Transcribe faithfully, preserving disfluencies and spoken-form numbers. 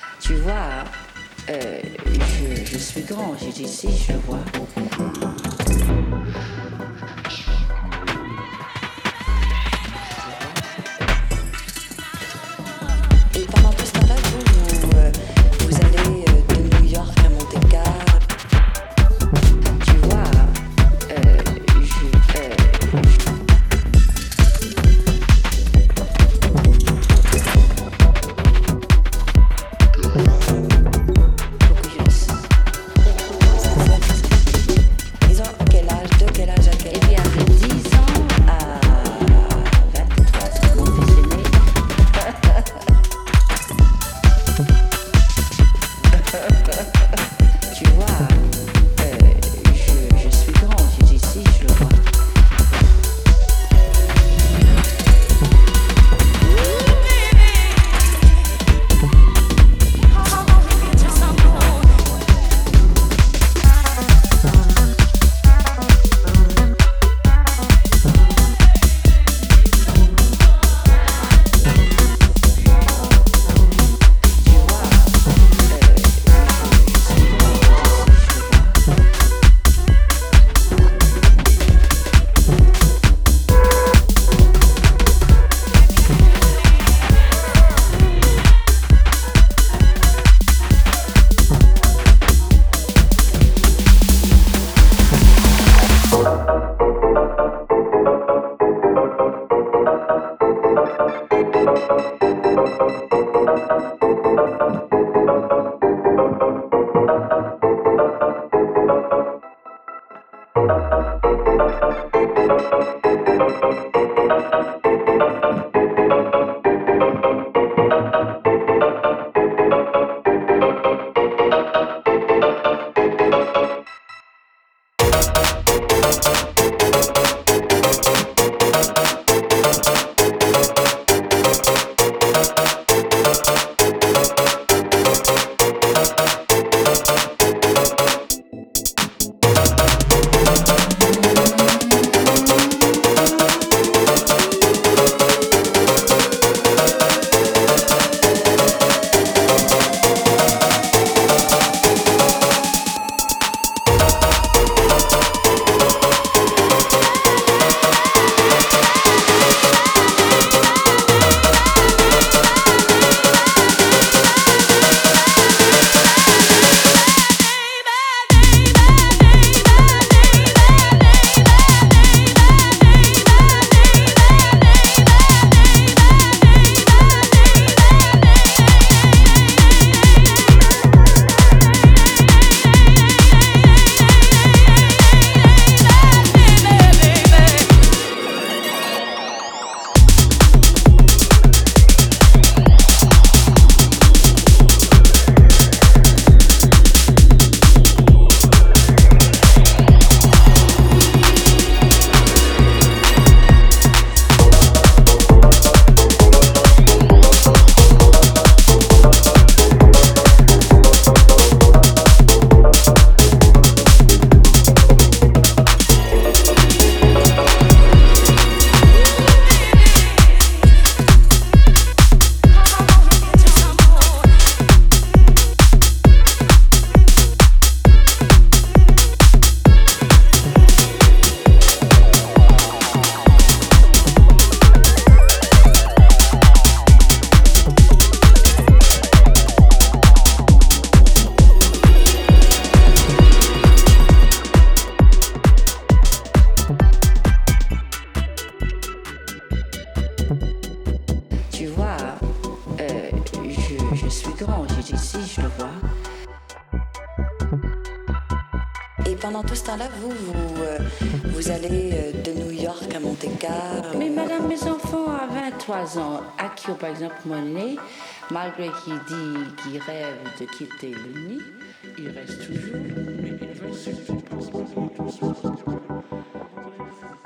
Tu vois, euh, je, je suis grand, j'ai dit si, je le vois. Et pendant tout ce temps-là, vous, vous, euh, vous allez euh, de New York à Monte-Carlo. Tu vois, euh, je... Euh, Ils ont quel âge, de quel âge à quel âge? Eh bien, de dix ans à vingt-trois ans, mon fils aîné. Tu vois, euh, je, je suis grand, j'ai dit si, je le vois. Tu vois, euh, je, je suis grand, j'ai dit si, je le vois. Et pendant tout ce temps-là, vous, vous, euh, vous allez euh, de New York à Monte-Carlo. Mais madame, mes enfants à vingt-trois ans, à qui, par exemple, mon aîné, malgré qu'il dit qu'il rêve de quitter le nid, il reste toujours. Mais il va se